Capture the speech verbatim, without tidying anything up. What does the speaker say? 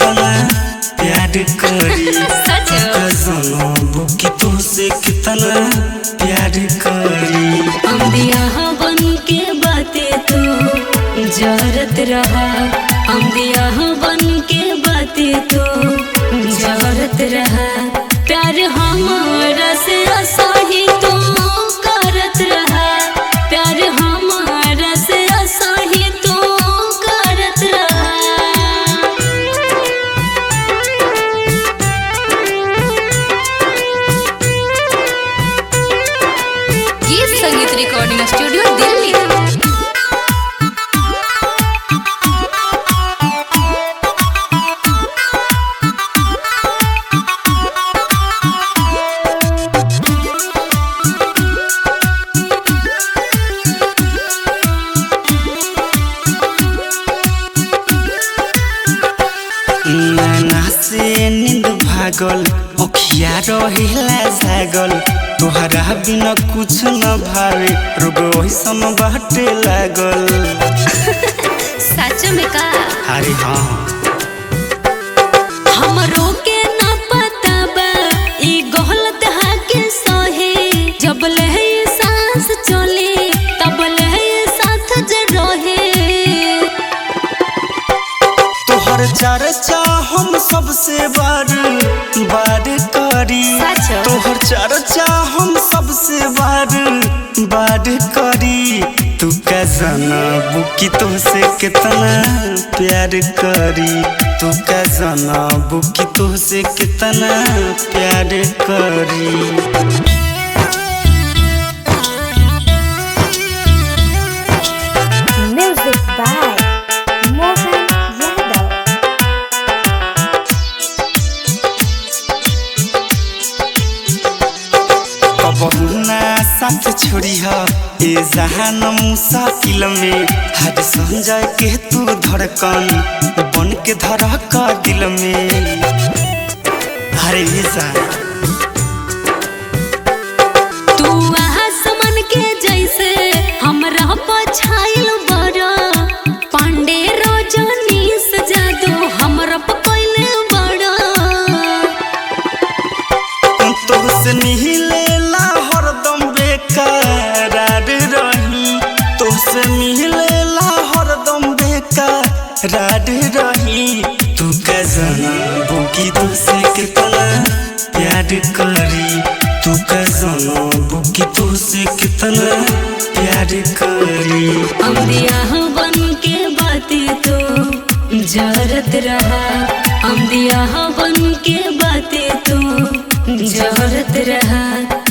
कितना प्यार करी जानो बुकी तुझसे कितना प्यार करी। अम्बिया बन के बातें तू जरत रहा, अम्बिया बन के बातें तू जरत रहा। प्यार हमारा से असही तू करत रहा, प्यार हमारा से असही तू करत रहा। गीत संगीत रिकॉर्डिंग स्टूडियो दिल्ली। नैना से नींद भागल अखिया रहिला जागल, तोहरा बिना कुछ न भावे रोग ऐसन बाटे लागल। सच में का? अरे हाँ हमरो के ना पता बा ई गलत है के सहे, जब लहे सांस चले तब लहे साथ जे रहे। तोहर चर्चा हम सबसे बार बार करी, तोहर चर्चा हम सबसे बार बार करी। तू का जाना बुकी तुझसे कितना प्यार करी, तू का जाना बुकी तुझसे कितना प्यार करी। Music by Mohan Yadav. कबहुना साथ छोड़ी है ए जहान मुसाकिल में, हर संजय के तू धड़कन बन के धड़क दिल में। हरे जा तू आसमान के जैसे हमरा पछाइल बड़ा, पांडे रोजनी सजा दो हमरा पकइले बड़ा। तोहसे मिलेला हरदम बेकरार रही, तोहसे मिलेला हरदम बेकरार रही। तू का जाना बुकी तुझसे कितना प्यार करी, तू का जाना बुकी तुझसे कितना प्यार करी। अम्बिया बन के बातें तू जरत रहा, अम्बिया बन के बातें तू जरत रहा।